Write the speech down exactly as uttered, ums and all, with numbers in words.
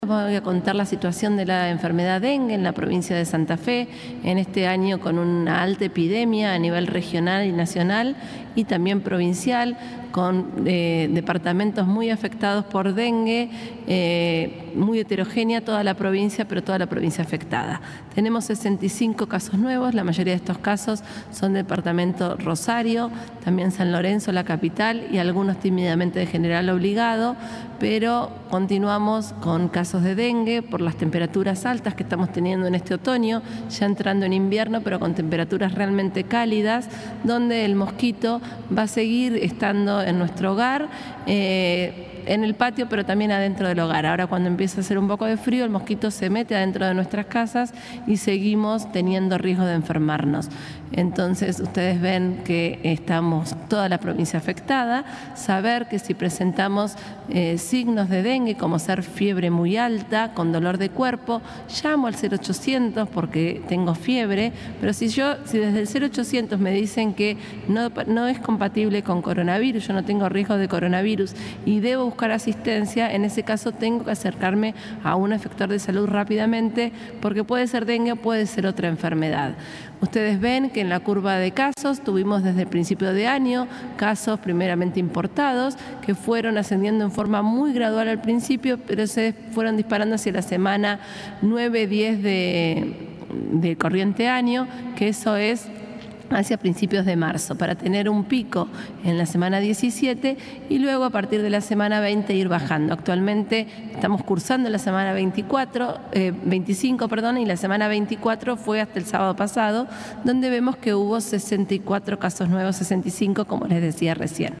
Voy a contar la situación de la enfermedad dengue en la provincia de Santa Fe, en este año con una alta epidemia a nivel regional y nacional y también provincial, con eh, departamentos muy afectados por dengue, eh, muy heterogénea toda la provincia, pero toda la provincia afectada. Tenemos sesenta y cinco casos nuevos, la mayoría de estos casos son del departamento Rosario, también San Lorenzo, la capital, y algunos tímidamente de General Obligado, pero continuamos con casos de dengue por las temperaturas altas que estamos teniendo en este otoño, ya entrando en invierno, pero con temperaturas realmente cálidas, donde el mosquito va a seguir estando en nuestro hogar, eh, en el patio, pero también adentro del hogar. Ahora, cuando empieza a hacer un poco de frío, el mosquito se mete adentro de nuestras casas y seguimos teniendo riesgo de enfermarnos. Entonces, ustedes ven que estamos toda la provincia afectada. Saber que si presentamos eh, signos de dengue, como ser fiebre muy alta, con dolor de cuerpo, llamo al cero ochocientos porque tengo fiebre, pero si yo, si desde el cero ochocientos me dicen que no, no es compatible con coronavirus, yo no tengo riesgo de coronavirus y debo buscar asistencia, en ese caso tengo que acercarme a un efector de salud rápidamente, porque puede ser dengue o puede ser otra enfermedad. Ustedes ven que en la curva de casos tuvimos desde el principio de año casos primeramente importados que fueron ascendiendo en forma muy gradual al principio, pero se fueron disparando hacia la semana nueve diez de, de corriente año, que eso es hacia principios de marzo, para tener un pico en la semana diecisiete y luego a partir de la semana veinte ir bajando. Actualmente estamos cursando la semana veinticuatro, eh, veinticinco, perdón, y la semana veinticuatro fue hasta el sábado pasado, donde vemos que hubo sesenta y cuatro casos nuevos, sesenta y cinco, como les decía recién.